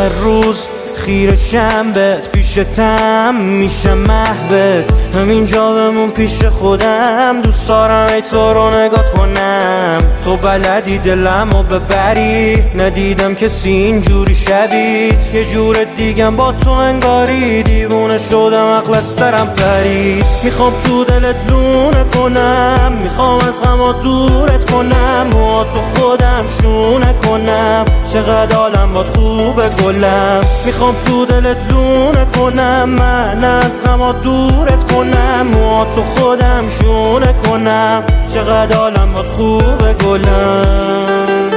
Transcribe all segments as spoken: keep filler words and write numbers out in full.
هر روز خیرشم بهت، پیشتم میشم محوت، همینجا بمون پیش خودم. دوست دارم ای تو رو نگات کنم، تو بلدی دلمو ببری، ندیدم کسی اینجوری شبیت. یه جور دیگم با تو انگاری، دیوونه شدم عقل از سرم پرید. میخوام تو دلت لونه کنم، میخوام از غمات دورت کنم، موها تو خودم شونه کنم، چقدر حالم باد خوبه گلم. میخوام تو دلت لونه کنم، من از غمات دورت کنم، موها تو خودم شونه کنم، چقدر حالم باد خوبه گلم.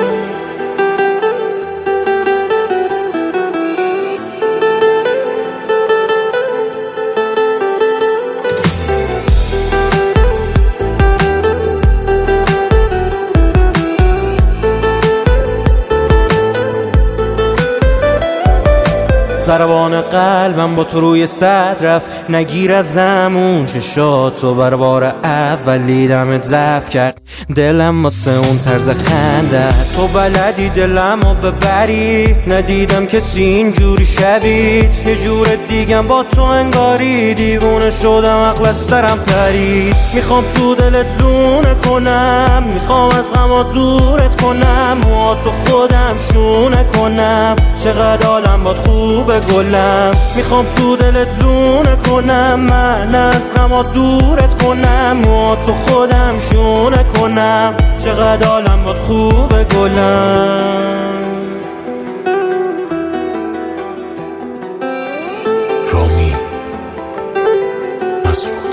ضربان قلبم با تو روی صد رفت، نگیر از زمون چشاتو بر بار اول دیدمت ضعف کرد، دلم واسه اون طرز خنده. تو بلدی دلمو ببری، ندیدم کسی اینجوری شبیت. یه جور دیگم با تو انگاری، دیوونه شدم عقل از سرم پرید. میخوام تو دلت لونه کنم، میخوام از غمات دورت کنم، موها تو خودم شونه کنم، چقدر حالم باد خوبه گلم. میخوام تو دلت لونه کنم، من از غمات دورت کنم، موها تو خودم شونه کنم، چقدر حالم باد خوبه گلم. رامی مسئول